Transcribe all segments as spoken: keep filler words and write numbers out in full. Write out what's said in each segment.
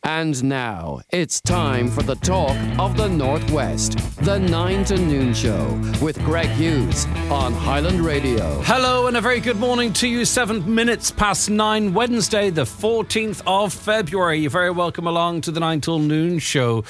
And now, it's time for the talk of the Northwest, the nine to noon show with Greg Hughes on Highland Radio. Hello and a very good morning to you. Seven minutes past nine, Wednesday, the fourteenth of February. You're very welcome along to the nine till noon show.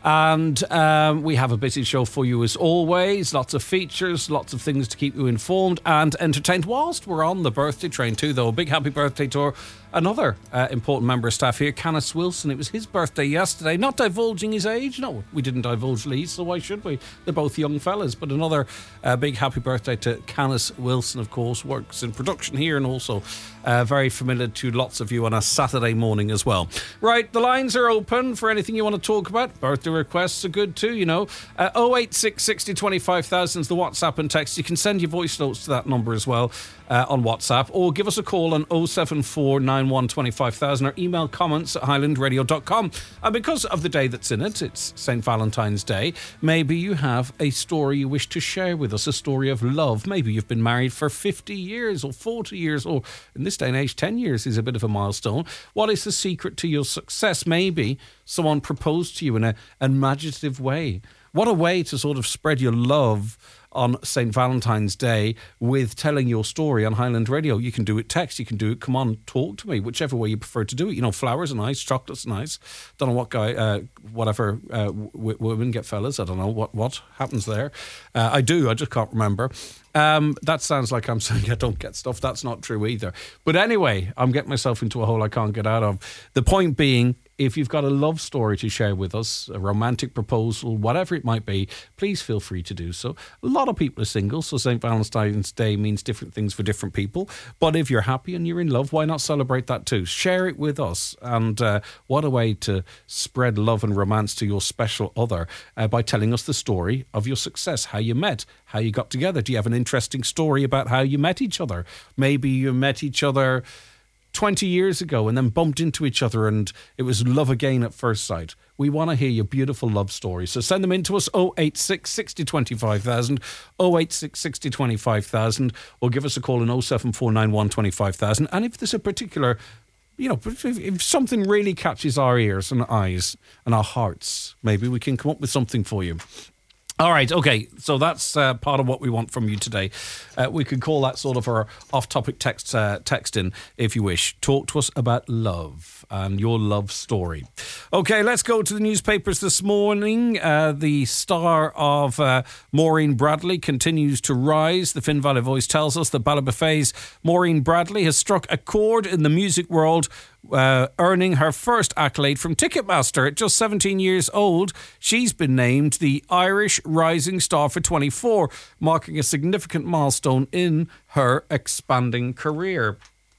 And um, we have a busy show for you as always. Lots of features, lots of things to keep you informed and entertained whilst we're on the birthday train too, though. A big happy birthday to another uh, important member of staff here, Canis Wilson. It was his birthday yesterday. Not divulging his age. No, we didn't divulge Lee, so why should we? They're both young fellas. But another uh, big happy birthday to Canis Wilson, of course. Works in production here and also uh, very familiar to lots of you on a Saturday morning as well. Right, the lines are open for anything you want to talk about. Birthday requests are good too, you know. Uh, oh eight six, sixty, twenty-five thousand is the WhatsApp and text. You can send your voice notes to that number as well uh, on WhatsApp, or give us a call on oh seven four nine one two five thousand or email comments at highland radio dot com. And because of the day that's in it, it's Saint Valentine's Day, maybe you have a story you wish to share with us, a story of love. Maybe you've been married for fifty years or forty years, or in this day and age, ten years is a bit of a milestone. What is the secret to your success? Maybe someone proposed to you in a, an imaginative way. What a way to sort of spread your love on Saint Valentine's Day with telling your story on Highland Radio. You can do it text, you can do it come on, talk to me, whichever way you prefer to do it. You know, flowers are nice, chocolate's nice. Don't know what guy, uh, whatever uh, w- women get fellas. I don't know what, what happens there. Uh, I do, I just can't remember. Um, that sounds like I'm saying I don't get stuff. That's not true either. But anyway, I'm getting myself into a hole I can't get out of. The point being, if you've got a love story to share with us, a romantic proposal, whatever it might be, please feel free to do so. A lot of people are single, so Saint Valentine's Day means different things for different people. But if you're happy and you're in love, why not celebrate that too? Share it with us. And uh, what a way to spread love and romance to your special other uh, by telling us the story of your success, how you met, how you got together. Do you have an interesting story about how you met each other? Maybe you met each other twenty years ago and then bumped into each other and it was love again at first sight. We want to hear your beautiful love stories. So send them in to us, oh eight six, sixty, twenty-five thousand, oh eight six, sixty, twenty-five thousand, or give us a call on oh seven four nine one, two five thousand. And if there's a particular, you know, if, if something really catches our ears and eyes and our hearts, maybe we can come up with something for you. All right, okay, so that's uh, part of what we want from you today. Uh, we could call that sort of our off-topic text uh, texting, if you wish. Talk to us about love and your love story. Okay, let's go to the newspapers this morning. Uh, the star of uh, Maureen Bradley continues to rise. The Finn Valley Voice tells us that Ballybofey's Maureen Bradley has struck a chord in the music world, Uh, earning her first accolade from Ticketmaster. At just seventeen years old, she's been named the Irish Rising Star for twenty-four, marking a significant milestone in her expanding career.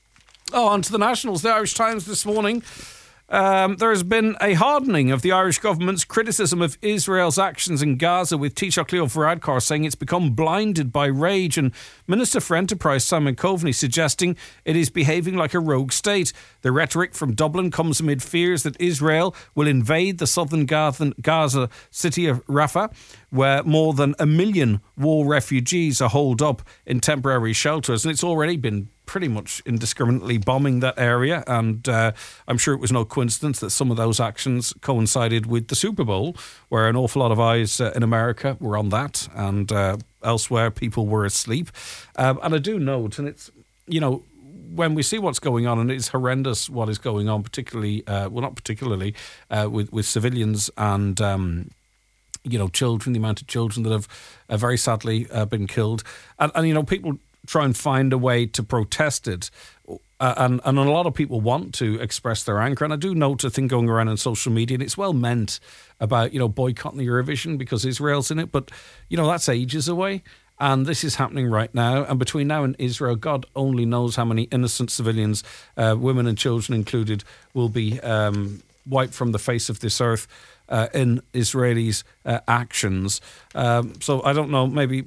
Oh, on to the Nationals. The Irish Times this morning. Um, there has been a hardening of the Irish government's criticism of Israel's actions in Gaza, with Taoiseach Leo Varadkar saying it's become blinded by rage, and Minister for Enterprise Simon Coveney suggesting it is behaving like a rogue state. The rhetoric from Dublin comes amid fears that Israel will invade the southern Gaza city of Rafah, where more than a million war refugees are holed up in temporary shelters, and it's already been pretty much indiscriminately bombing that area. And uh, I'm sure it was no coincidence that some of those actions coincided with the Super Bowl, where an awful lot of eyes uh, in America were on that, and uh, elsewhere people were asleep. Um, and I do note, and it's, you know, when we see what's going on, and it's horrendous what is going on, particularly, uh, well, not particularly, uh, with, with civilians and um, you know, children, the amount of children that have uh, very sadly uh, been killed. And, and, you know, people try and find a way to protest it. Uh, and, and a lot of people want to express their anger. And I do note a thing going around on social media, and it's well meant, about, you know, boycotting the Eurovision because Israel's in it. But, you know, that's ages away. And this is happening right now. And between now and Israel, God only knows how many innocent civilians, uh, women and children included, will be um, wiped from the face of this earth uh, in Israelis' uh, actions. Um, so I don't know, maybe,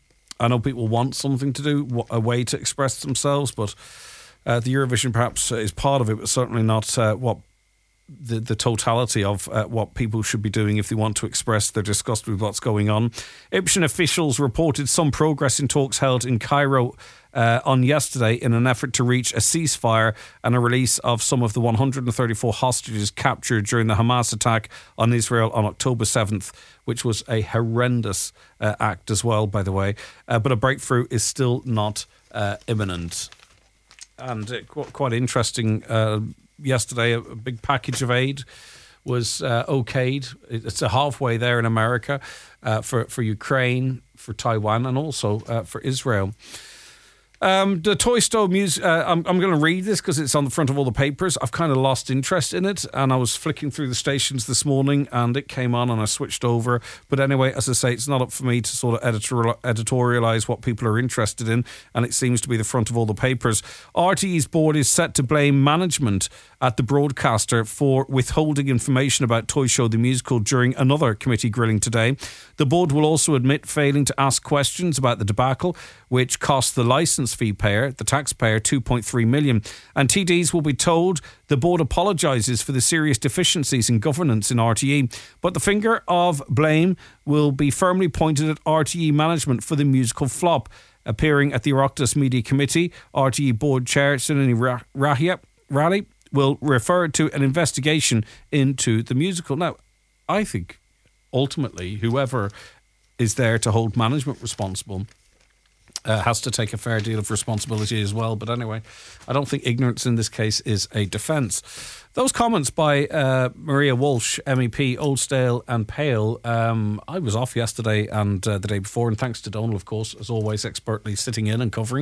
I know people want something to do, a way to express themselves, but uh, the Eurovision perhaps is part of it, but certainly not uh, what the, the totality of uh, what people should be doing if they want to express their disgust with what's going on. Egyptian officials reported some progress in talks held in Cairo uh, on yesterday in an effort to reach a ceasefire and a release of some of the one hundred thirty-four hostages captured during the Hamas attack on Israel on October seventh, which was a horrendous uh, act as well, by the way. Uh, but a breakthrough is still not uh, imminent. And uh, qu- quite interesting, uh, yesterday a, a big package of aid was uh, okayed. It's a halfway there in America uh, for, for Ukraine, for Taiwan, and also uh, for Israel. Um, the Toy Store music, uh, I'm, I'm going to read this because it's on the front of all the papers. I've kind of lost interest in it, and I was flicking through the stations this morning and it came on and I switched over. But anyway, as I say, it's not up for me to sort of editorial, editorialise what people are interested in, and it seems to be the front of all the papers. R T E's board is set to blame management at the broadcaster for withholding information about Toy Show the Musical during another committee grilling today. The board will also admit failing to ask questions about the debacle, which cost the licence fee payer, the taxpayer, two point three million dollars. And T Ds will be told the board apologises for the serious deficiencies in governance in R T E, but the finger of blame will be firmly pointed at R T E management for the musical flop. Appearing at the Oireachtas Media Committee, R T E board chair Sunini Raleigh will refer to an investigation into the musical. Now, I think ultimately whoever is there to hold management responsible Uh, has to take a fair deal of responsibility as well. But anyway, I don't think ignorance in this case is a defence. Those comments by uh, Maria Walsh, M E P, Oldstale and Pale, um, I was off yesterday and uh, the day before, and thanks to Donal, of course, as always, expertly sitting in and covering.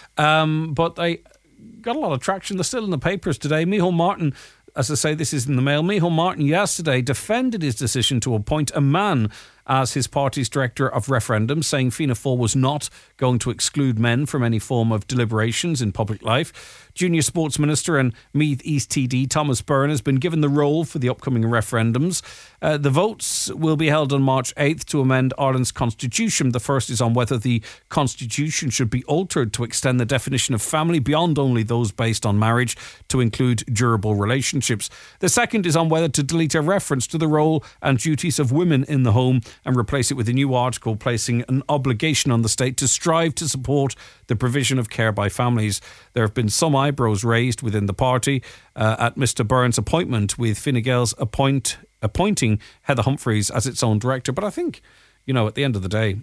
Um, but they got a lot of traction. They're still in the papers today. Micheál Martin, as I say, this is in the Mail. Micheál Martin yesterday defended his decision to appoint a man as his party's director of referendums, saying Fianna Fáil was not going to exclude men from any form of deliberations in public life. Junior Sports Minister and Meath East T D Thomas Byrne has been given the role for the upcoming referendums. Uh, the votes will be held on March eighth to amend Ireland's constitution. The first is on whether the constitution should be altered to extend the definition of family beyond only those based on marriage to include durable relationships. The second is on whether to delete a reference to the role and duties of women in the home and replace it with a new article placing an obligation on the state to strive to support the provision of care by families. There have been some eyebrows raised within the party uh, at Mister Byrne's appointment, with Fine Gael's appoint, appointing Heather Humphreys as its own director. But I think, you know, at the end of the day,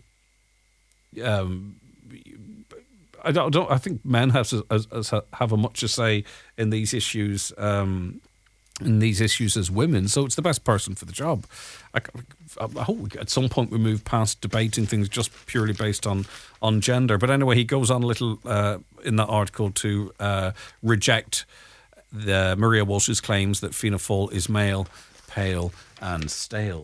um, I don't, don't. I think men have as, as, have a much to say in these issues. Um, in these issues as women, so it's the best person for the job. I, I hope we, at some point we move past debating things just purely based on, on gender. But anyway, he goes on a little uh, in that article to uh, reject the Maria Walsh's claims that Fianna Fáil is male, pale and stale.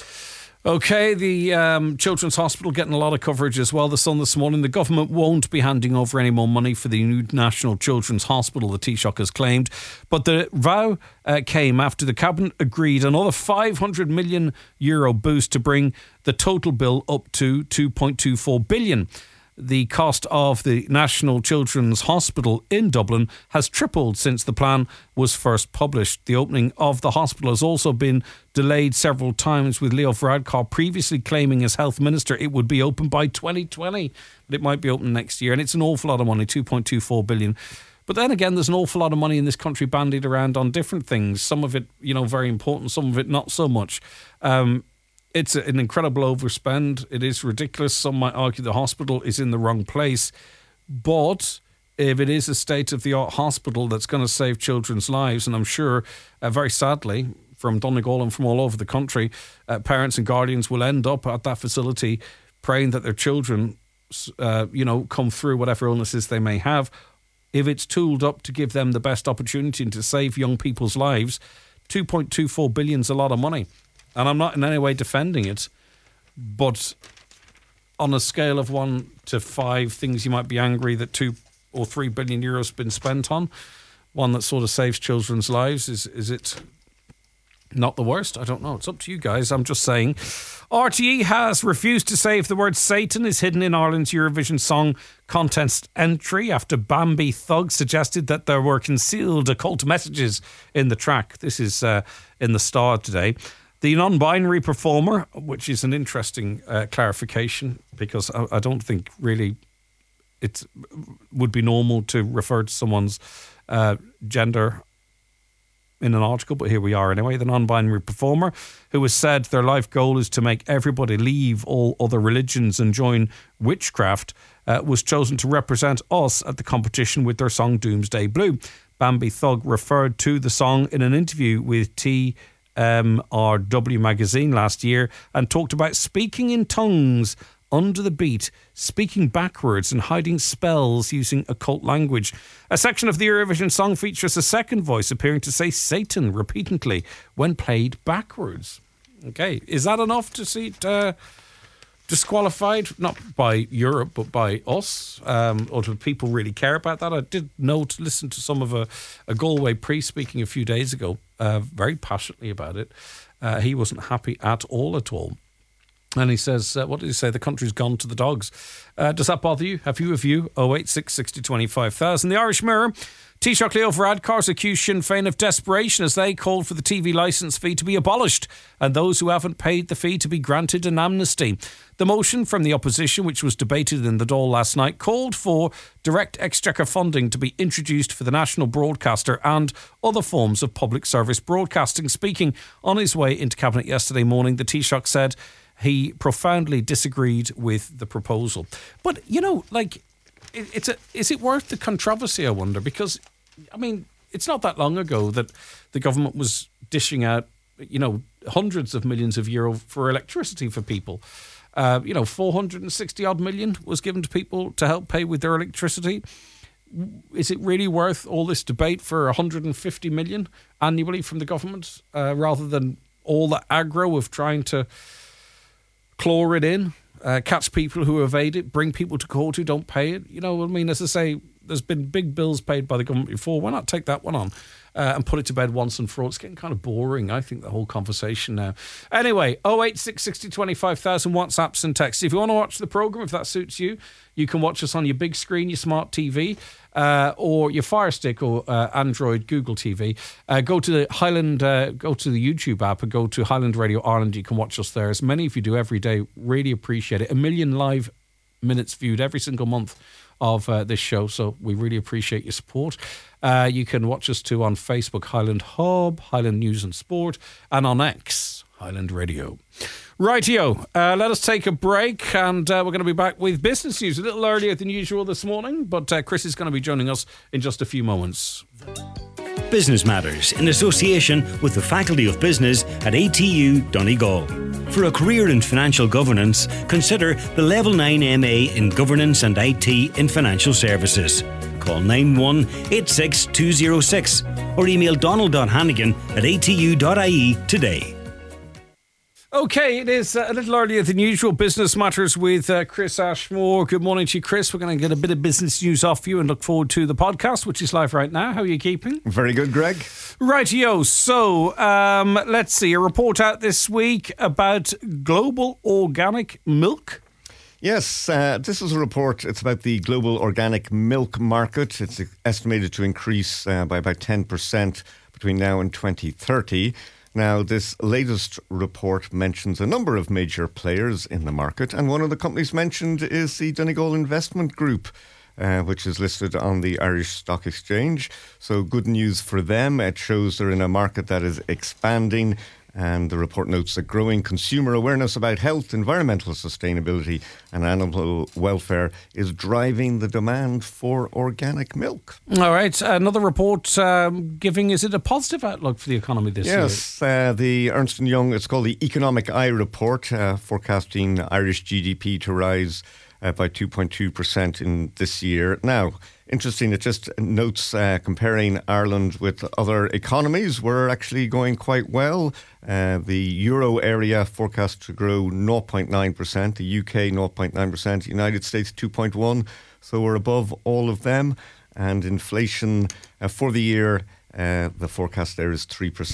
OK, the um, Children's Hospital getting a lot of coverage as well. The Sun this morning, the government won't be handing over any more money for the new National Children's Hospital, the Taoiseach has claimed. But the vow uh, came after the Cabinet agreed another five hundred million euro boost to bring the total bill up to two point two four billion. The cost of the National Children's Hospital in Dublin has tripled since the plan was first published. The opening of the hospital has also been delayed several times, with Leo Varadkar previously claiming as Health Minister it would be open by twenty twenty, but it might be open next year. And it's an awful lot of money, two point two four billion. But then again, there's an awful lot of money in this country bandied around on different things. Some of it, you know, very important, some of it not so much. Um, It's an incredible overspend. It is ridiculous. Some might argue the hospital is in the wrong place. But if it is a state-of-the-art hospital that's going to save children's lives, and I'm sure, uh, very sadly, from Donegal and from all over the country, uh, parents and guardians will end up at that facility praying that their children, uh, you know, come through whatever illnesses they may have. If it's tooled up to give them the best opportunity to save young people's lives, two point two four billion is a lot of money. And I'm not in any way defending it, but on a scale of one to five things you might be angry that two or three billion euros have been spent on, one that sort of saves children's lives, is is it Not the worst. I don't know. It's up to you guys. I'm just saying. R T E has refused to say if the word Satan is hidden in Ireland's Eurovision Song Contest entry after Bambi Thug suggested that there were concealed occult messages in the track. This is uh, in the Star today. The non-binary performer, which is an interesting uh, clarification, because I, I don't think really it would be normal to refer to someone's uh, gender in an article, but here we are anyway. The non-binary performer, who has said their life goal is to make everybody leave all other religions and join witchcraft, uh, was chosen to represent us at the competition with their song Doomsday Blue. Bambi Thug referred to the song in an interview with T M R W magazine last year and talked about speaking in tongues under the beat, speaking backwards and hiding spells using occult language. A section of the Eurovision song features a second voice appearing to say Satan repeatedly when played backwards. Okay, is that enough to see it uh, disqualified? Not by Europe, but by us? Um, or do people really care about that? I did note, listen to some of a, a Galway priest speaking a few days ago, uh, very passionately about it. Uh, he wasn't happy at all at all. And he says, uh, what did he say? The country's gone to the dogs. Uh, does that bother you? Have you a view? oh eight six sixty twenty-five thousand. The Irish Mirror. Taoiseach Leo Varadkar's accused Sinn Féin of desperation as they called for the T V licence fee to be abolished and those who haven't paid the fee to be granted an amnesty. The motion from the opposition, which was debated in the Dáil last night, called for direct exchequer funding to be introduced for the national broadcaster and other forms of public service broadcasting. Speaking on his way into Cabinet yesterday morning, the Taoiseach said he profoundly disagreed with the proposal. But, you know, like, it, it's a, is it worth the controversy, I wonder? Because, I mean, it's not that long ago that the government was dishing out, you know, hundreds of millions of euro for electricity for people. Uh, you know, four hundred sixty odd million was given to people to help pay with their electricity. Is it really worth all this debate for one hundred fifty million annually from the government uh, rather than all the aggro of trying to claw it in, uh, catch people who evade it, bring people to court who don't pay it? You know, I mean, as I say, there's been big bills paid by the government before. Why not take that one on uh, and put it to bed once and for all? It's getting kind of boring, I think, the whole conversation now. Anyway, oh eight six sixty twenty-five thousand WhatsApps and texts. If you want to watch the programme, if that suits you, you can watch us on your big screen, your smart T V, uh, or your Fire Stick or uh, Android, Google T V. Uh, go to the Highland, uh, go to the YouTube app and go to Highland Radio Ireland. You can watch us there. As many of you do every day. Really appreciate it. A million live minutes viewed every single month of uh, this show, so we really appreciate your support. Uh, you can watch us too on Facebook, Highland Hub, Highland News and Sport, and on X, Highland Radio. Rightio, uh, let us take a break, and uh, we're going to be back with business news a little earlier than usual this morning, but uh, Chris is going to be joining us in just a few moments. Business Matters in association with the Faculty of Business at A T U Donegal. For a career in financial governance, consider the Level nine M A in Governance and I T in Financial Services. Call nine one eight six two zero six or email donald dot hannigan at a t u dot i e today. Okay, it is a little earlier than usual. Business Matters with uh, Chris Ashmore. Good morning to you, Chris. We're going to get a bit of business news off you and look forward to the podcast, which is live right now. How are you keeping? Very good, Greg. Rightio. So, um, let's see. A report out this week about global organic milk. Yes, uh, this is a report. It's about the global organic milk market. It's estimated to increase uh, by about ten percent between now and twenty thirty. Now, this latest report mentions a number of major players in the market, and one of the companies mentioned is the Donegal Investment Group, uh, which is listed on the Irish Stock Exchange. So good news for them. It shows they're in a market that is expanding, and the report notes that growing consumer awareness about health, environmental sustainability and animal welfare is driving the demand for organic milk. All right. Another report um, giving, is it a positive outlook for the economy this yes, year? Yes. Uh, the Ernst and Young, it's called the Economic Eye Report, uh, forecasting Irish G D P to rise uh, by two point two percent in this year. Now, interesting, it just notes uh, comparing Ireland with other economies, we're actually going quite well. Uh, the euro area forecast to grow zero point nine percent, the U K zero point nine percent, United States two point one percent, so we're above all of them. And inflation uh, for the year, uh, the forecast there is three percent.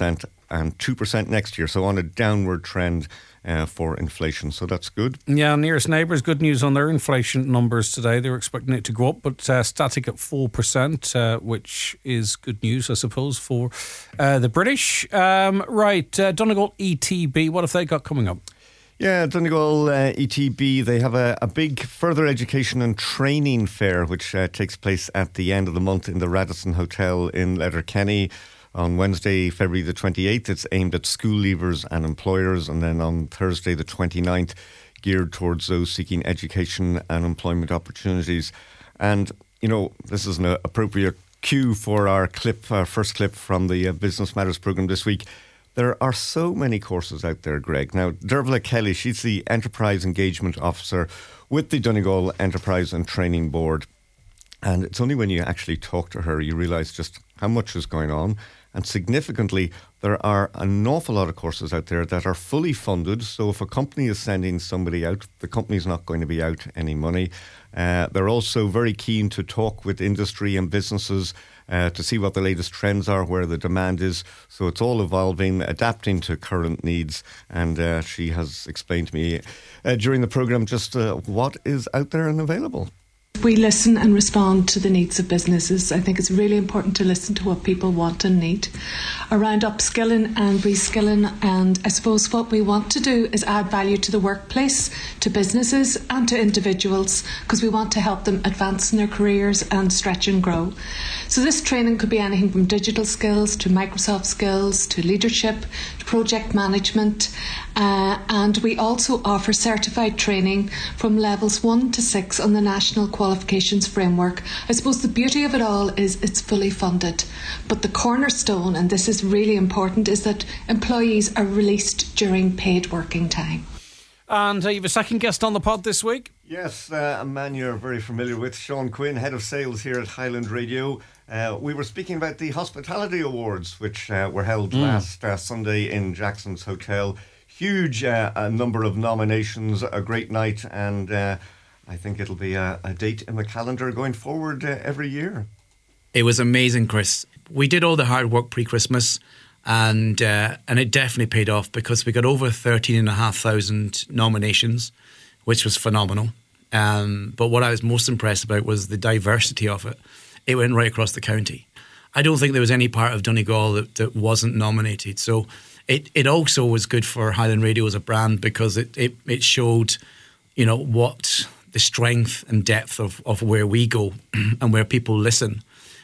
and two percent next year. So on a downward trend uh, for inflation. So that's good. Yeah, nearest neighbours, good news on their inflation numbers today. They were expecting it to go up, but uh, static at four percent, uh, which is good news, I suppose, for uh, the British. Um, right, uh, Donegal E T B, what have they got coming up? Yeah, Donegal uh, E T B, they have a, a big further education and training fair which uh, takes place at the end of the month in the Radisson Hotel in Letterkenny on Wednesday, February the twenty-eighth. It's aimed at school leavers and employers, and then on Thursday the twenty-ninth, geared towards those seeking education and employment opportunities. And, you know, this is an appropriate cue for our clip, our first clip from the uh, Business Matters programme this week. There are so many courses out there, Greg. Now, Dervla Kelly, she's the Enterprise Engagement Officer with the Donegal Enterprise and Training Board. And it's only when you actually talk to her you realise just how much is going on. And significantly, there are an awful lot of courses out there that are fully funded. So if a company is sending somebody out, the company's not going to be out any money. Uh, they're also very keen to talk with industry and businesses Uh, to see what the latest trends are, where the demand is. So it's all evolving, adapting to current needs. And uh, she has explained to me uh, during the programme just uh, what is out there and available. We listen and respond to the needs of businesses. I think it's really important to listen to what people want and need around upskilling and reskilling. And I suppose what we want to do is add value to the workplace, to businesses and to individuals, because we want to help them advance in their careers and stretch and grow. So this training could be anything from digital skills to Microsoft skills to leadership to project management. Uh, and we also offer certified training from levels one to six on the National Qualifications Framework. I suppose the beauty of it all is it's fully funded. But the cornerstone, and this is really important, is that employees are released during paid working time. And uh, you have a second guest on the pod this week? Yes, uh, a man you're very familiar with, Sean Quinn, Head of Sales here at Highland Radio. Uh, we were speaking about the Hospitality Awards, which uh, were held mm. last uh, Sunday in Jackson's Hotel. Huge uh, a number of nominations, a great night, and uh, I think it'll be a, a date in the calendar going forward uh, every year. It was amazing, Chris. We did all the hard work pre-Christmas, and uh, and it definitely paid off because we got over thirteen and a half thousand nominations, which was phenomenal. Um, but what I was most impressed about was the diversity of it. It went right across the county. I don't think there was any part of Donegal that, that wasn't nominated. So it, it also was good for Highland Radio as a brand because it, it, it showed, you know, what the strength and depth of, of where we go and where people listen.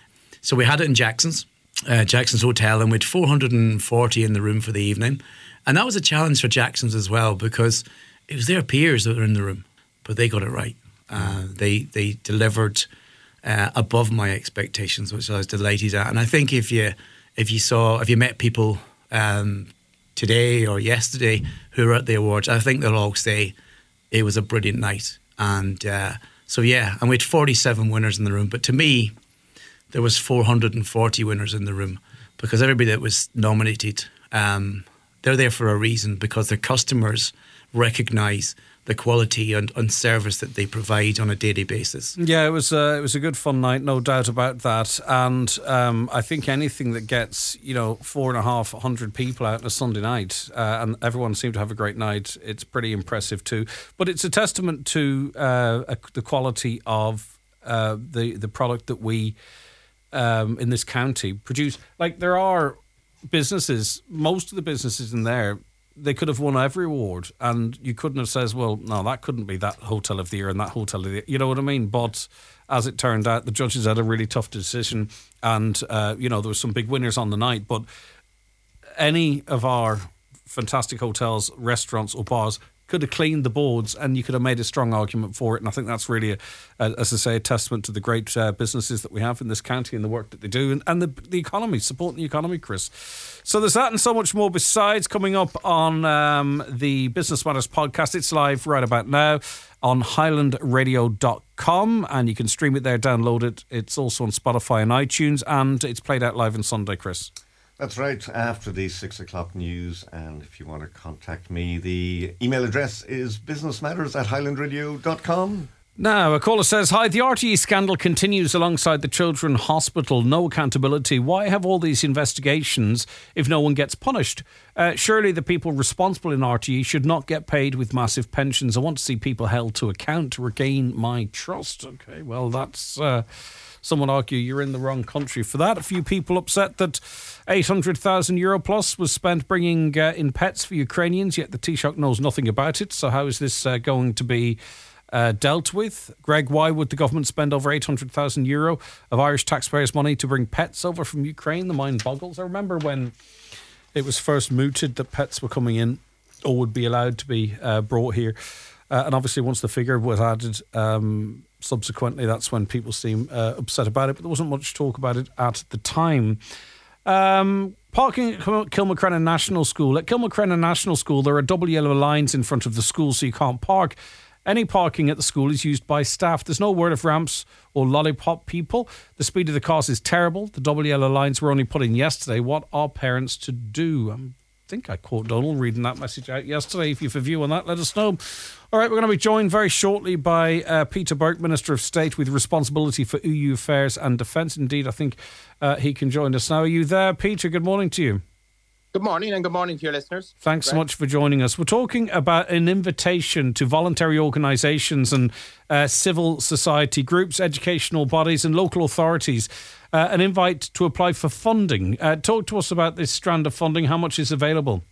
So we had it in Jackson's, uh, Jackson's Hotel, and we had four hundred forty in the room for the evening. And that was a challenge for Jackson's as well because it was their peers that were in the room, but they got it right. Uh, they they delivered uh, above my expectations, which I was delighted at. And I think if you if you saw if you met people um, today or yesterday who were at the awards, I think they'll all say it was a brilliant night. And uh, so yeah, and we had forty-seven winners in the room, but to me, there was four hundred forty winners in the room because everybody that was nominated, um, they're there for a reason because their customers recognise the quality and, and service that they provide on a daily basis. Yeah, it was uh, it was a good fun night, no doubt about that. And um, I think anything that gets, you know, four and a half hundred people out on a Sunday night uh, and everyone seemed to have a great night, it's pretty impressive too. But it's a testament to uh, a, the quality of uh, the, the product that we um, in this county produce. Like there are businesses, most of the businesses in there, they could have won every award and you couldn't have said, well, no, that couldn't be that Hotel of the Year and that Hotel of the Year. You know what I mean? But as it turned out, the judges had a really tough decision and, uh, you know, there were some big winners on the night. But any of our fantastic hotels, restaurants or bars could have cleaned the boards and you could have made a strong argument for it. And I think that's really, a, a, as I say, a testament to the great uh, businesses that we have in this county and the work that they do and, and the, the economy, supporting the economy, Chris. So there's that and so much more besides coming up on um, the Business Matters podcast. It's live right about now on highland radio dot com and you can stream it there, download it. It's also on Spotify and iTunes and it's played out live on Sunday, Chris. That's right, after the six o'clock news. And if you want to contact me, the email address is businessmatters at highland radio dot com. Now, a caller says, hi, the R T E scandal continues alongside the Children's Hospital. No accountability. Why have all these investigations if no one gets punished? Uh, surely the people responsible in R T E should not get paid with massive pensions. I want to see people held to account to regain my trust. Okay, well, that's... Uh, some would argue you're in the wrong country for that. A few people upset that eight hundred thousand euro plus was spent bringing uh, in pets for Ukrainians, yet the Taoiseach knows nothing about it. So how is this uh, going to be... Uh, dealt with? Greg, why would the government spend over eight hundred thousand euro of Irish taxpayers' money to bring pets over from Ukraine? The mind boggles. I remember when it was first mooted that pets were coming in or would be allowed to be uh, brought here. Uh, and obviously once the figure was added, um, subsequently, that's when people seem uh, upset about it. But there wasn't much talk about it at the time. Um, parking at Kilmacrenna National School. At Kilmacrenna National School, there are double yellow lines in front of the school, so you can't park. Any parking at the school is used by staff. There's no word of ramps or lollipop people. The speed of the cars is terrible. The double yellow lines were only put in yesterday. What are parents to do? I think I caught Donald reading that message out yesterday. If you have a view on that, let us know. All right, we're going to be joined very shortly by uh, Peter Burke, Minister of State with responsibility for E U affairs and defence. Indeed, I think uh, he can join us now. Are you there, Peter? Good morning to you. Good morning, and good morning to your listeners. Thanks so much for joining us. We're talking about an invitation to voluntary organisations and uh, civil society groups, educational bodies and local authorities, uh, an invite to apply for funding. Uh, talk to us about this strand of funding. How much is available?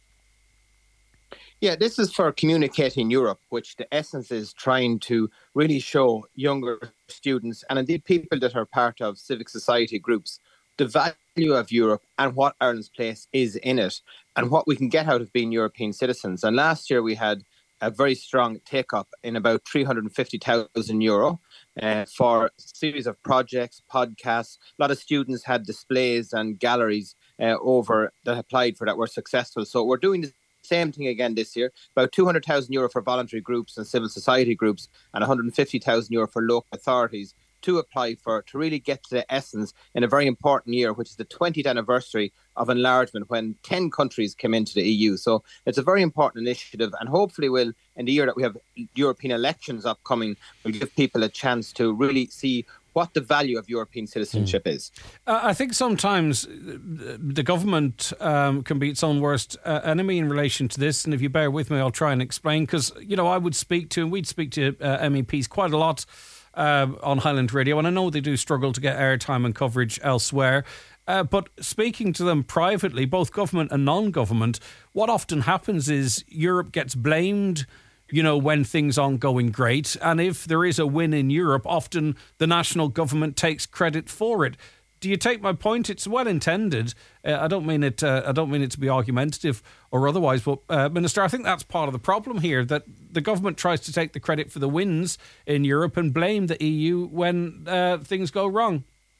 Yeah, this is for Communicating Europe, which the essence is trying to really show younger students and indeed people that are part of civic society groups the value of Europe and what Ireland's place is in it and what we can get out of being European citizens. And last year we had a very strong take-up in about three hundred fifty thousand euro uh, for a series of projects, podcasts. A lot of students had displays and galleries uh, over that applied for that were successful. So we're doing the same thing again this year, about two hundred thousand euro for voluntary groups and civil society groups and one hundred fifty thousand euro for local authorities to apply for, to really get to the essence in a very important year, which is the twentieth anniversary of enlargement when ten countries came into the E U. So it's a very important initiative, and hopefully will, in the year that we have European elections upcoming, will give people a chance to really see what the value of European citizenship mm. is. Uh, I think sometimes the government um, can be its own worst uh, enemy in relation to this. And if you bear with me, I'll try and explain, because, you know, I would speak to, and we'd speak to uh, M E Ps quite a lot Uh, on Highland Radio, and I know they do struggle to get airtime and coverage elsewhere. Uh, but speaking to them privately, both government and non-government, what often happens is Europe gets blamed, you know, when things aren't going great. And if there is a win in Europe, often the national government takes credit for it. Do you take my point? It's well intended. Uh, I don't mean it. Uh, I don't mean it to be argumentative or otherwise. But uh, Minister, I think that's part of the problem here. That the government tries to take the credit for the wins in Europe and blame the E U when uh, things go wrong.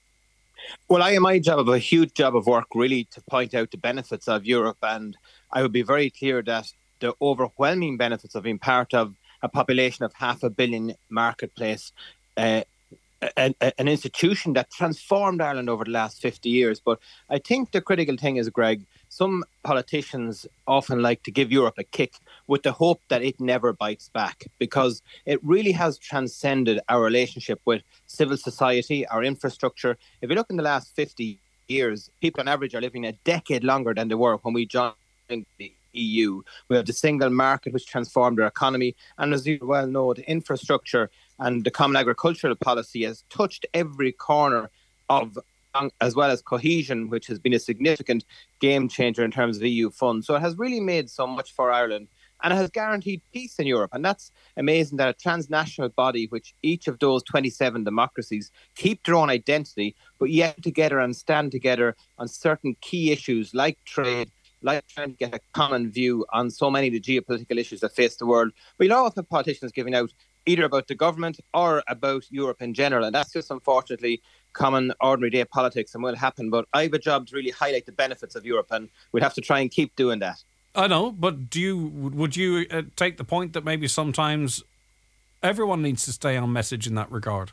Well, I my job of a huge job of work really to point out the benefits of Europe, and I would be very clear that the overwhelming benefits of being part of a population of half a billion marketplace. Uh, An, an institution that transformed Ireland over the last fifty years. But I think the critical thing is, Greg, some politicians often like to give Europe a kick with the hope that it never bites back, because it really has transcended our relationship with civil society, our infrastructure. If you look in the last fifty years, people on average are living a decade longer than they were when we joined the E U. We have the single market, which transformed our economy. And as you well know, the infrastructure and the common agricultural policy has touched every corner of, as well as cohesion, which has been a significant game changer in terms of E U funds. So it has really made so much for Ireland, and it has guaranteed peace in Europe. And that's amazing that a transnational body, which each of those twenty-seven democracies keep their own identity, but yet together and stand together on certain key issues like trade, like trying to get a common view on so many of the geopolitical issues that face the world. But you'll also have politicians giving out either about the government or about Europe in general. And that's just, unfortunately, common ordinary day politics and will happen. But I have a job to really highlight the benefits of Europe, and we'd have to try and keep doing that. I know, but do you would you uh, take the point that maybe sometimes everyone needs to stay on message in that regard?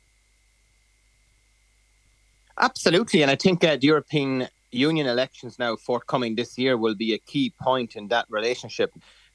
Absolutely. And I think uh, the European Union elections now forthcoming this year will be a key point in that relationship.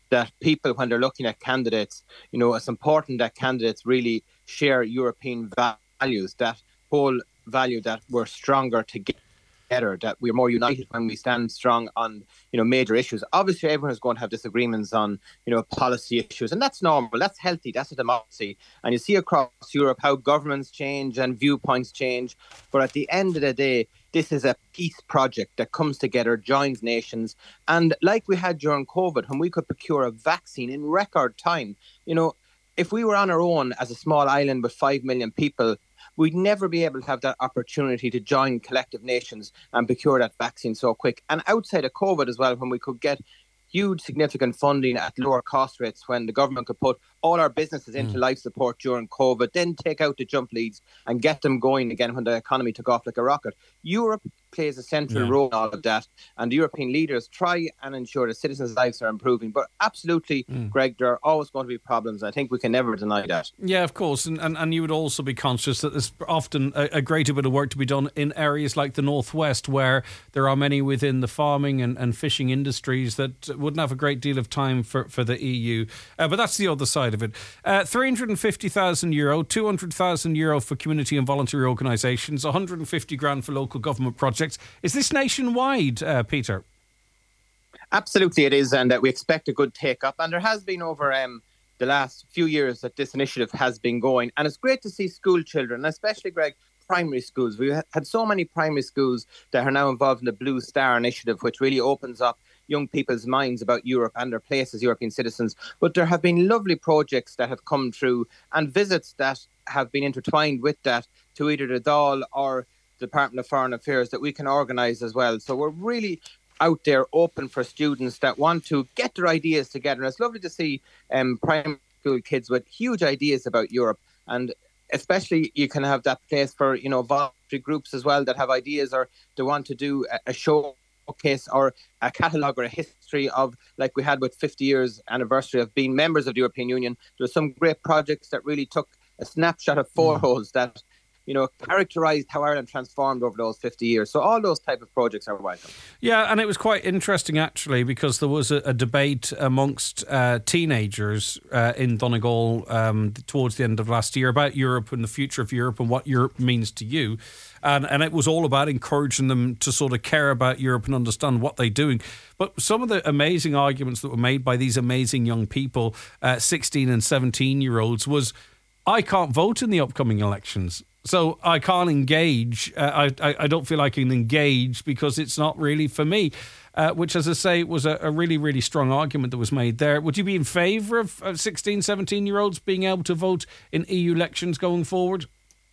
that people, when they're looking at candidates, you know, it's important that candidates really share European values, that whole value that we're stronger together, that we're more united when we stand strong on, you know, major issues. Obviously, everyone is going to have disagreements on, you know, policy issues, and that's normal. That's healthy. That's a democracy. And you see across Europe how governments change and viewpoints change. But at the end of the day, this is a peace project that comes together, joins nations. And like we had during COVID, when we could procure a vaccine in record time, you know, if we were on our own as a small island with five million people, we'd never be able to have that opportunity to join collective nations and procure that vaccine so quick. And outside of COVID as well, when we could get huge significant funding at lower cost rates, when the government could put all our businesses into mm. life support during COVID, then take out the jump leads and get them going again when the economy took off like a rocket. Europe plays a central yeah. role in all of that, and the European leaders try and ensure that citizens' lives are improving. But absolutely, mm. Greg, there are always going to be problems. I think we can never deny that. Yeah, of course. And and, and you would also be conscious that there's often a, a greater bit of work to be done in areas like the Northwest, where there are many within the farming and, and fishing industries that wouldn't have a great deal of time for, for the E U. Uh, but that's the other side of it. Uh, three hundred fifty thousand euro, two hundred thousand euro for community and voluntary organisations, one hundred fifty grand for local government projects. Is this nationwide, uh, Peter? Absolutely it is, and uh, we expect a good take-up. And there has been over um, the last few years that this initiative has been going. And it's great to see school children, especially, Greg, primary schools. We've had so many primary schools that are now involved in the Blue Star initiative, which really opens up young people's minds about Europe and their place as European citizens. But there have been lovely projects that have come through and visits that have been intertwined with that to either the Dáil or the Department of Foreign Affairs that we can organise as well. So we're really out there open for students that want to get their ideas together. And it's lovely to see um, primary school kids with huge ideas about Europe. And especially you can have that place for, you know, voluntary groups as well that have ideas or they want to do a, a showcase or a catalogue or a history of, like we had with fifty years anniversary of being members of the European Union. There were some great projects that really took a snapshot of four holes that, you know, characterised how Ireland transformed over those fifty years. So all those type of projects are welcome. Yeah, and it was quite interesting, actually, because there was a, a debate amongst uh, teenagers uh, in Donegal um, towards the end of last year about Europe and the future of Europe and what Europe means to you. And, and it was all about encouraging them to sort of care about Europe and understand what they're doing. But some of the amazing arguments that were made by these amazing young people, uh, sixteen and seventeen-year-olds, was, I can't vote in the upcoming elections. So I can't engage. Uh, I, I I don't feel I can engage because it's not really for me. Uh, which, as I say, was a, a really, really strong argument that was made there. Would you be in favour of, of sixteen, seventeen-year-olds being able to vote in E U elections going forward?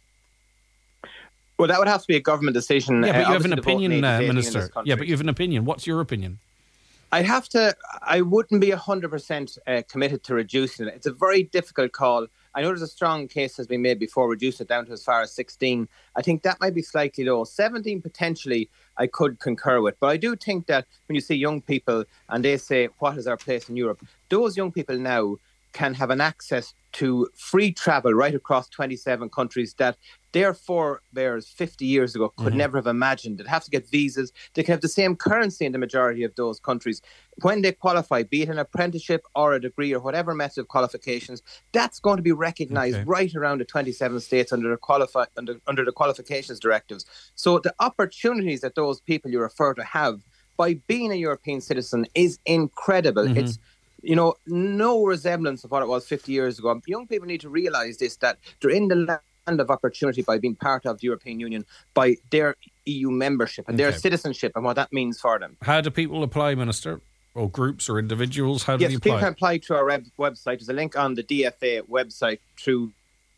Well, that would have to be a government decision. Yeah, but uh, you have an opinion, uh, Minister. Yeah, but you have an opinion. What's your opinion? I have to. I wouldn't be one hundred percent uh, committed to reducing it. It's a very difficult call. I know there's a strong case has been made before reduce it down to as far as sixteen. I think that might be slightly low. seventeen potentially I could concur with. But I do think that when you see young people and they say, what is our place in Europe? Those young people now can have an access to free travel right across twenty-seven countries that their forebears fifty years ago could mm-hmm. never have imagined. They'd have to get visas. They can have the same currency in the majority of those countries. When they qualify, be it an apprenticeship or a degree or whatever method of qualifications, that's going to be recognised okay. right around the twenty-seven states under the, qualify, under, under the qualifications directives. So the opportunities that those people you refer to have by being a European citizen is incredible. Mm-hmm. It's You know, no resemblance of what it was fifty years ago. Young people need to realise this, that they're in the land of opportunity by being part of the European Union, by their E U membership and okay. their citizenship and what that means for them. How do people apply, Minister? Or groups or individuals? How do yes, they apply? Yes, people can apply to our web- website. There's a link on the D F A website through...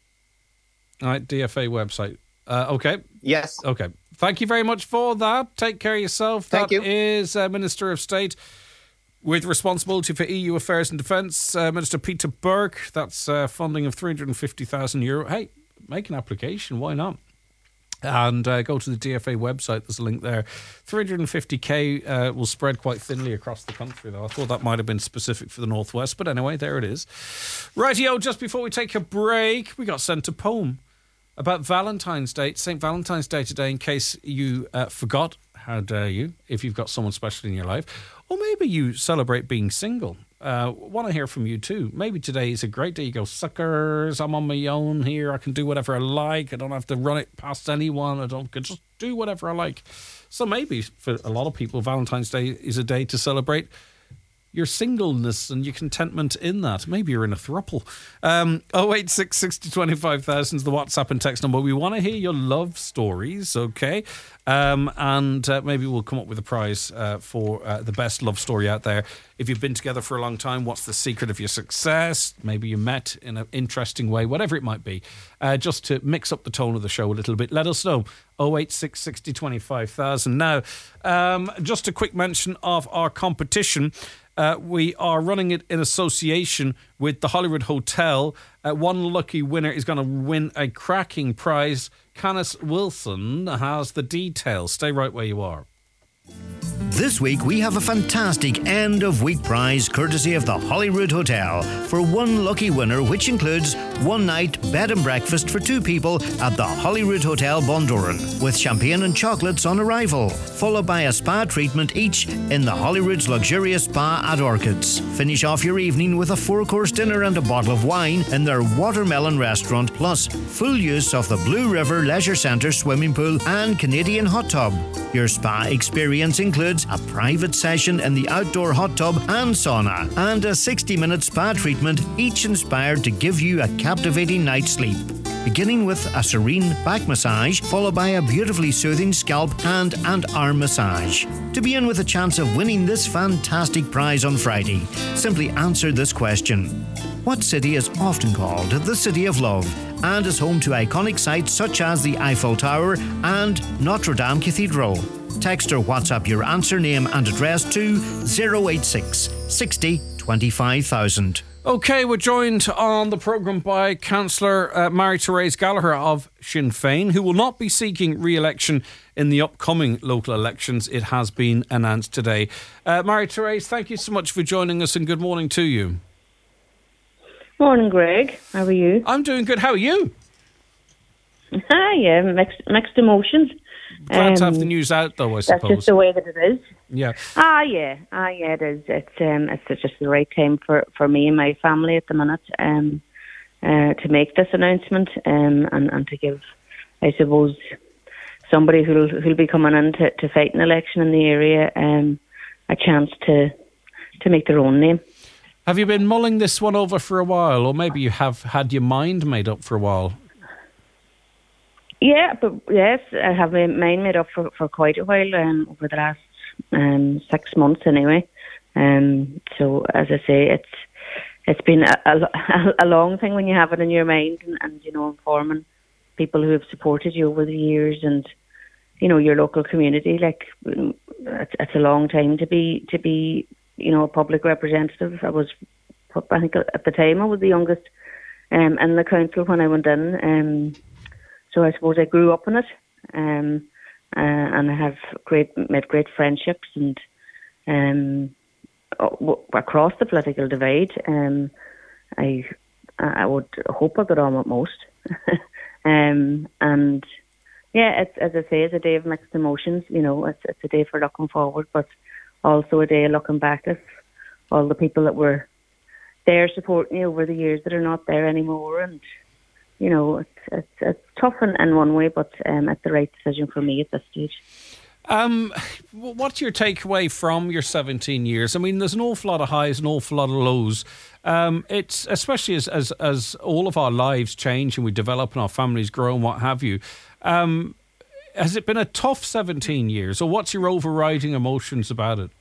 All right, D F A website. Uh, okay. Yes. Okay. Thank you very much for that. Take care of yourself. Thank that you. is uh, Minister of State with responsibility for E U affairs and defence, uh, Minister Peter Burke. That's uh, funding of three hundred fifty thousand euro. Hey, make an application. Why not? And uh, go to the D F A website. There's a link there. three hundred fifty k uh, will spread quite thinly across the country, though. I thought that might have been specific for the Northwest. But anyway, there it is. Rightio, just before we take a break, we got sent a poem about Valentine's Day. Saint Valentine's Day today, in case you uh, forgot. How dare you, if you've got someone special in your life. Or maybe you celebrate being single. uh, want to hear from you too. Maybe today is a great day. You go, suckers, I'm on my own here. I can do whatever I like. I don't have to run it past anyone. I don't can just do whatever I like. So maybe for a lot of people, Valentine's Day is a day to celebrate your singleness and your contentment in that. Maybe you're in a throuple. Um, oh eight six sixty twenty-five thousand is the WhatsApp and text number. We want to hear your love stories, okay? Um, and uh, maybe we'll come up with a prize uh, for uh, the best love story out there. If you've been together for a long time, what's the secret of your success? Maybe you met in an interesting way, whatever it might be. Uh, just to mix up the tone of the show a little bit, let us know. oh eight six sixty twenty-five thousand. Now, um, just a quick mention of our competition. Uh, we are running it in association with the Hollywood Hotel. Uh, one lucky winner is going to win a cracking prize. Canis Wilson has the details. Stay right where you are. This week we have a fantastic end of week prize courtesy of the Hollywood Hotel for one lucky winner, which includes one night bed and breakfast for two people at the Hollywood Hotel Bundoran with champagne and chocolates on arrival, followed by a spa treatment each in the Hollywood's luxurious spa at Orchids. Finish off your evening with a four-course dinner and a bottle of wine in their Watermelon restaurant, plus full use of the Blue River Leisure Centre swimming pool and Canadian hot tub. Your spa experience includes a private session in the outdoor hot tub and sauna, and a sixty minute spa treatment, each inspired to give you a captivating night's sleep. Beginning with a serene back massage, followed by a beautifully soothing scalp, hand and arm massage. To be in with a chance of winning this fantastic prize on Friday, simply answer this question. What city is often called the City of Love and is home to iconic sites such as the Eiffel Tower and Notre Dame Cathedral? Text or WhatsApp your answer, name and address to oh eight six sixty twenty-five thousand. OK, we're joined on the programme by Councillor uh, Mary-Therese Gallagher of Sinn Féin, who will not be seeking re-election in the upcoming local elections. It has been announced today. Uh, Mary-Therese, thank you so much for joining us and good morning to you. Morning, Greg. How are you? I'm doing good. How are you? Ah, yeah, mixed, mixed emotions. Glad um, to have the news out, though, I suppose. That's just the way that it is. Yeah. Ah, yeah. Ah, yeah, it is. It's um, it's just the right time for, for me and my family at the minute um, uh, to make this announcement um, and, and to give, I suppose, somebody who'll who'll be coming in to, to fight an election in the area um, a chance to to make their own name. Have you been mulling this one over for a while, or maybe you have had your mind made up for a while? Yeah, but yes, I have my mind made up for, for quite a while, um, over the last um, six months anyway. Um, so, as I say, it's it's been a, a, a long thing when you have it in your mind and, and, you know, informing people who have supported you over the years and, you know, your local community. Like, it's, it's a long time to be, to be, you know, a public representative. I was, I think at the time I was the youngest um, in the council when I went in. Um, So I suppose I grew up in it, um, uh, and I have great made great friendships and um, across the political divide. Um, I I would hope I got on with most, um, and yeah, it's, as I say, it's a day of mixed emotions. You know, it's it's a day for looking forward, but also a day of looking back at all the people that were there supporting you over the years that are not there anymore, and. You know, it's it's, it's tough in, in one way, but um, it's the right decision for me at this stage. Um, what's your takeaway from your seventeen years? I mean, there's an awful lot of highs, an awful lot of lows. Um, it's especially as, as as all of our lives change and we develop and our families grow and what have you. Um, has it been a tough seventeen years, or what's your overriding emotions about it?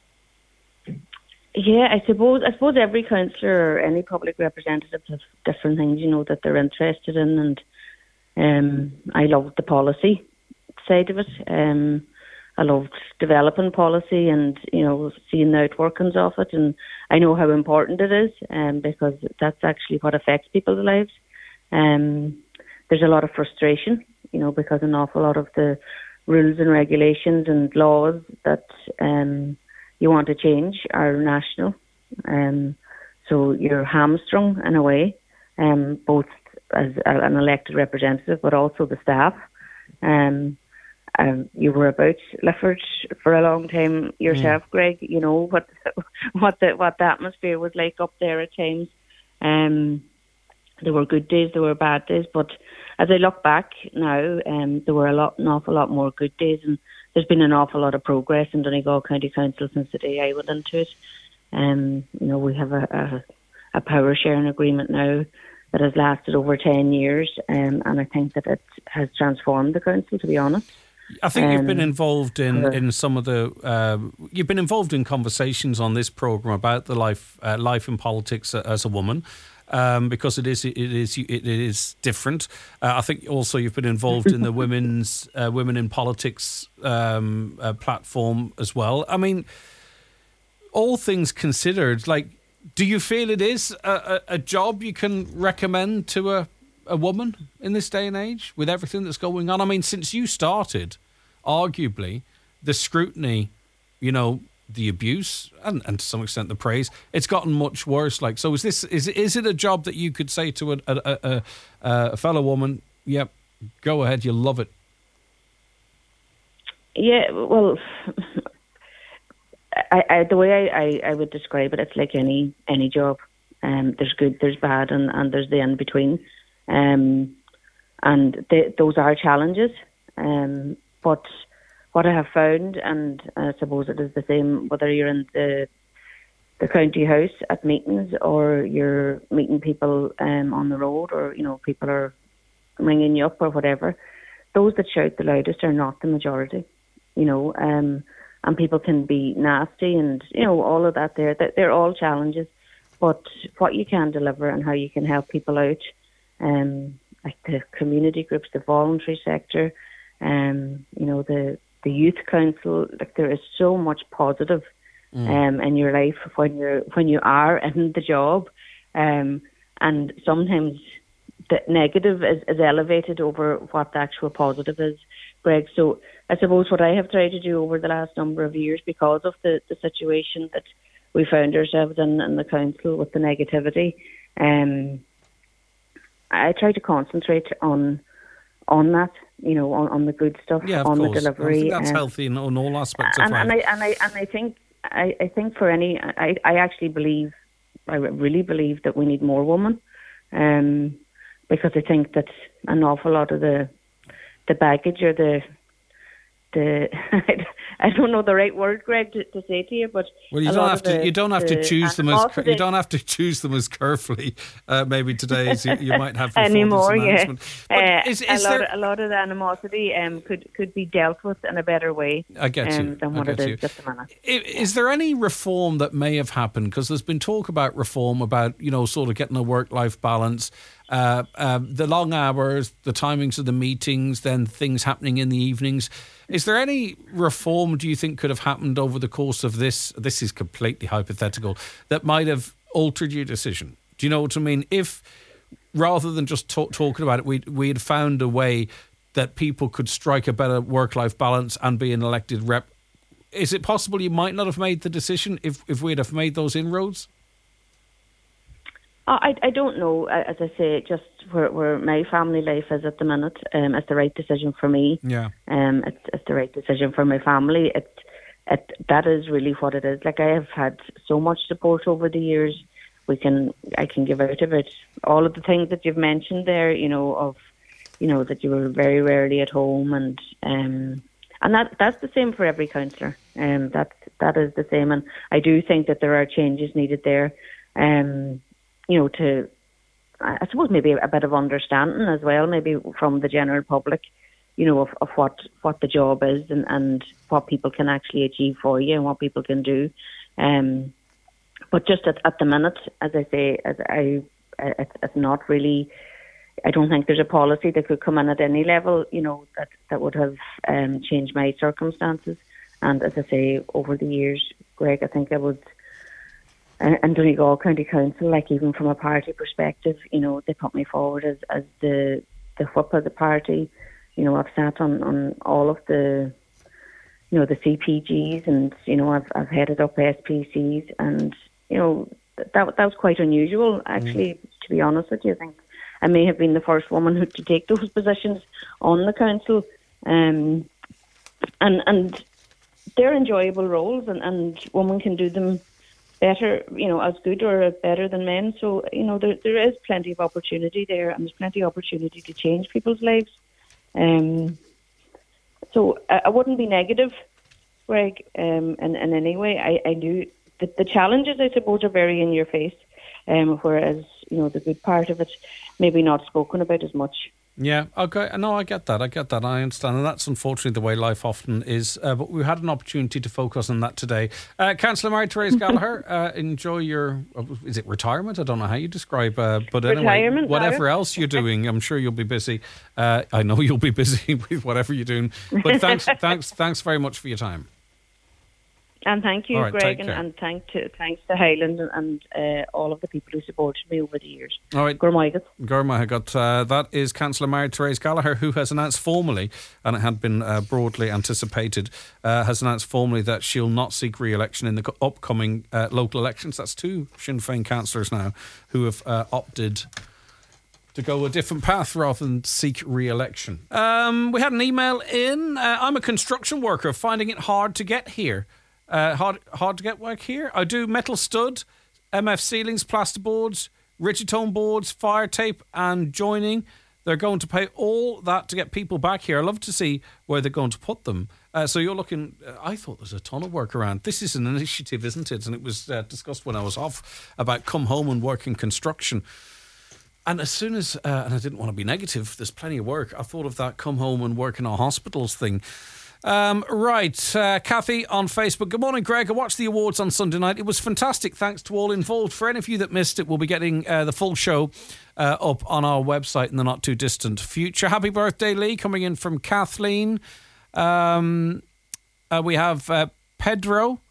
Yeah, I suppose I suppose every councillor or any public representative has different things, you know, that they're interested in, and um, I loved the policy side of it. Um, I loved developing policy and, you know, seeing the outworkings of it, and I know how important it is, um, because that's actually what affects people's lives. Um, there's a lot of frustration, you know, because an awful lot of the rules and regulations and laws that um, you want to change are national. Um, so you're hamstrung in a way, um, both as an elected representative, but also the staff. Um, um, you were about Lifford for a long time yourself, mm. Greg. You know what what the what the atmosphere was like up there at times. Um, there were good days, there were bad days, but as I look back now, um, there were a lot, an awful lot more good days, and there's been an awful lot of progress in Donegal County Council since the day I went into it. Um, you know, we have a, a, a power sharing agreement now that has lasted over ten years, um, and I think that it has transformed the council, to be honest. I think um, you've been involved in, in some of the uh, you've been involved in conversations on this programme about the life uh, life in politics as a woman, um, because it is it is it is different. Uh, I think also you've been involved in the women's uh, Women in Politics um, uh, platform as well. I mean, all things considered, like, do you feel it is a, a, a job you can recommend to a a woman in this day and age with everything that's going on? I mean, since you started, arguably, the scrutiny, you know, the abuse and, and to some extent the praise, it's gotten much worse. Like, so is this is is it a job that you could say to a a, a, a fellow woman, yep, go ahead, you'll love it? Yeah, well, I, I, the way I, I, I would describe it, it's like any any job. Um, there's good, there's bad, and, and there's the in between. Um, and they, those are challenges. Um, but what I have found, and I suppose it is the same whether you're in the the county house at meetings or you're meeting people um, on the road, or you know people are ringing you up or whatever. Those that shout the loudest are not the majority. You know, um, and people can be nasty, and you know all of that. There, they're all challenges. But what you can deliver and how you can help people out. Um, like the community groups, the voluntary sector, um, you know, the, the youth council. Like there is so much positive mm. um, in your life when you're when you are in the job, um, and sometimes the negative is, is elevated over what the actual positive is, Greg. So I suppose what I have tried to do over the last number of years, because of the, the situation that we found ourselves in in the council with the negativity, um. I try to concentrate on on that, you know, on, on the good stuff, yeah, of on course. the delivery. I think that's um, healthy in, in all aspects and, of life. And I and I and I think I, I think for any, I, I actually believe, I really believe that we need more women, um, because I think that an awful lot of the the baggage or the the I don't know the right word, Greg, to, to say to you, but well, you don't have to. The, you don't have to choose them as you don't have to choose them as carefully. Uh, maybe today as you, you might have anymore. Yeah, uh, is, is a there... lot. A lot of the animosity um, could could be dealt with in a better way. I get um, you. Than what I get it you. is just a minute. Is, is there any reform that may have happened? Because there's been talk about reform, about you know, sort of getting a work-life balance. Uh, uh, the long hours, the timings of the meetings, then things happening in the evenings. Is there any reform, do you think, could have happened over the course of this? This is completely hypothetical, that might have altered your decision? Do you know what I mean? If rather than just talk, talking about it, we we had found a way that people could strike a better work-life balance and be an elected rep, is it possible you might not have made the decision if, if we'd have made those inroads? I, I don't know, as I say, just where, where my family life is at the minute. Um, it's the right decision for me. Yeah. Um, it's, it's the right decision for my family. It, it, that is really what it is. Like I have had so much support over the years. We can, I can give out about all of the things that you've mentioned there. You know, of, you know, that you were very rarely at home, and um, and that that's the same for every councillor. Um, that that is the same, and I do think that there are changes needed there. Um. You know, to, I suppose maybe a bit of understanding as well, maybe from the general public, you know, of, of what, what the job is and, and what people can actually achieve for you and what people can do. Um, but just at, at the minute, as I say, as I, it's, it's not really, I don't think there's a policy that could come in at any level, you know, that, that would have um, changed my circumstances. And as I say, over the years, Greg, I think I would, and Donegal County Council, like even from a party perspective, you know, they put me forward as, as the the whip of the party. You know, I've sat on, on all of the, you know, the C P Gs, and you know, I've I've headed up S P Cs, and you know, that that was quite unusual, actually. Mm. To be honest with you, I think I may have been the first woman who to take those positions on the council, um, and and they're enjoyable roles, and and women can do them better, you know, as good or better than men. So, you know, there there is plenty of opportunity there, and there's plenty of opportunity to change people's lives. Um, so I, I wouldn't be negative, Greg, um, in, in any way. I, I do. The, the challenges, I suppose, are very in your face, um, whereas, you know, the good part of it maybe not spoken about as much. Yeah, okay. No, I get that. I get that. I understand. And that's unfortunately the way life often is. Uh, but we had an opportunity to focus on that today. Uh, Councillor Mary-Therese Gallagher, uh, enjoy your, uh, is it retirement? I don't know how you describe uh, but anyway, retirement, whatever Lara. else you're doing, I'm sure you'll be busy. Uh, I know you'll be busy with whatever you're doing. But thanks, thanks, thanks very much for your time. And thank you, right, Greg, and, and thank to, thanks to Highland and uh, all of the people who supported me over the years. All right. Gormaigat. Gormaigat. Uh, that is Councillor Mary-Therese Gallagher, who has announced formally, and it had been uh, broadly anticipated, uh, has announced formally that she'll not seek re-election in the co- upcoming uh, local elections. That's two Sinn Féin councillors now who have uh, opted to go a different path rather than seek re-election. Um, we had an email in. Uh, I'm a construction worker, finding it hard to get here. Uh, hard, hard to get work here. I do metal stud, M F ceilings, plasterboards, Ridgetone boards, fire tape, and joining. They're going to pay all that to get people back here. I love to see where they're going to put them. Uh, so you're looking. Uh, I thought there's a ton of work around. This is an initiative, isn't it? And it was uh, discussed when I was off about come home and work in construction. And as soon as, uh, and I didn't want to be negative, there's plenty of work. I thought of that come home and work in our hospitals thing. Um, right, uh, Kathy on Facebook. Good morning, Greg. I watched the awards on Sunday night. It was fantastic. Thanks to all involved. For any of you that missed it, we'll be getting uh, the full show uh, up on our website in the not too distant future. Happy birthday, Lee, coming in from Kathleen. Um, uh, we have uh, Pedro,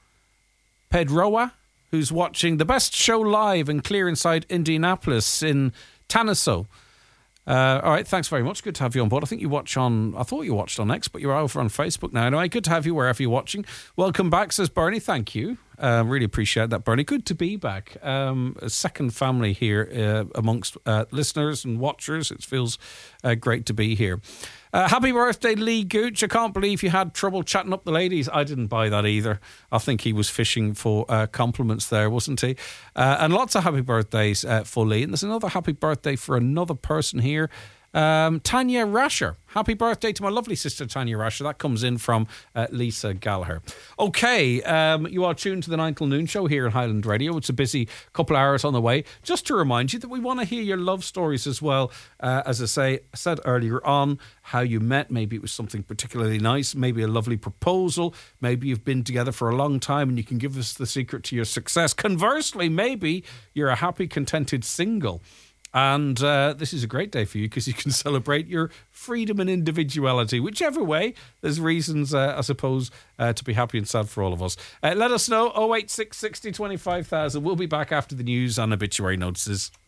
Pedroa, who's watching the best show live and clear inside Indianapolis in Tanaso. Uh, all right, thanks very much. Good to have you on board. I think you watch on, I thought you watched on X, but you're over on Facebook now. Anyway, good to have you wherever you're watching. Welcome back, says Bernie. Thank you. Uh, really appreciate that, Bernie. Good to be back. Um, a second family here uh, amongst uh, listeners and watchers. It feels uh, great to be here. Uh, happy birthday, Lee Gooch. I can't believe you had trouble chatting up the ladies. I didn't buy that either. I think he was fishing for uh, compliments there, wasn't he? Uh, and lots of happy birthdays uh, for Lee. And there's another happy birthday for another person here. Um, Tanya Rasher. Happy birthday to my lovely sister Tanya Rasher. That comes in from uh, Lisa Gallagher. Okay, um, you are tuned to the nine till noon show here at Highland Radio. It's a busy couple of hours on the way. Just to remind you that we want to hear your love stories as well. Uh, as I say, said earlier on, how you met. Maybe it was something particularly nice. Maybe a lovely proposal. Maybe you've been together for a long time and you can give us the secret to your success. Conversely, maybe you're a happy, contented single. And uh, this is a great day for you because you can celebrate your freedom and individuality. Whichever way, there's reasons, uh, I suppose, uh, to be happy and sad for all of us. Uh, let us know, oh eight six sixty twenty-five thousand. We'll be back after the news and obituary notices.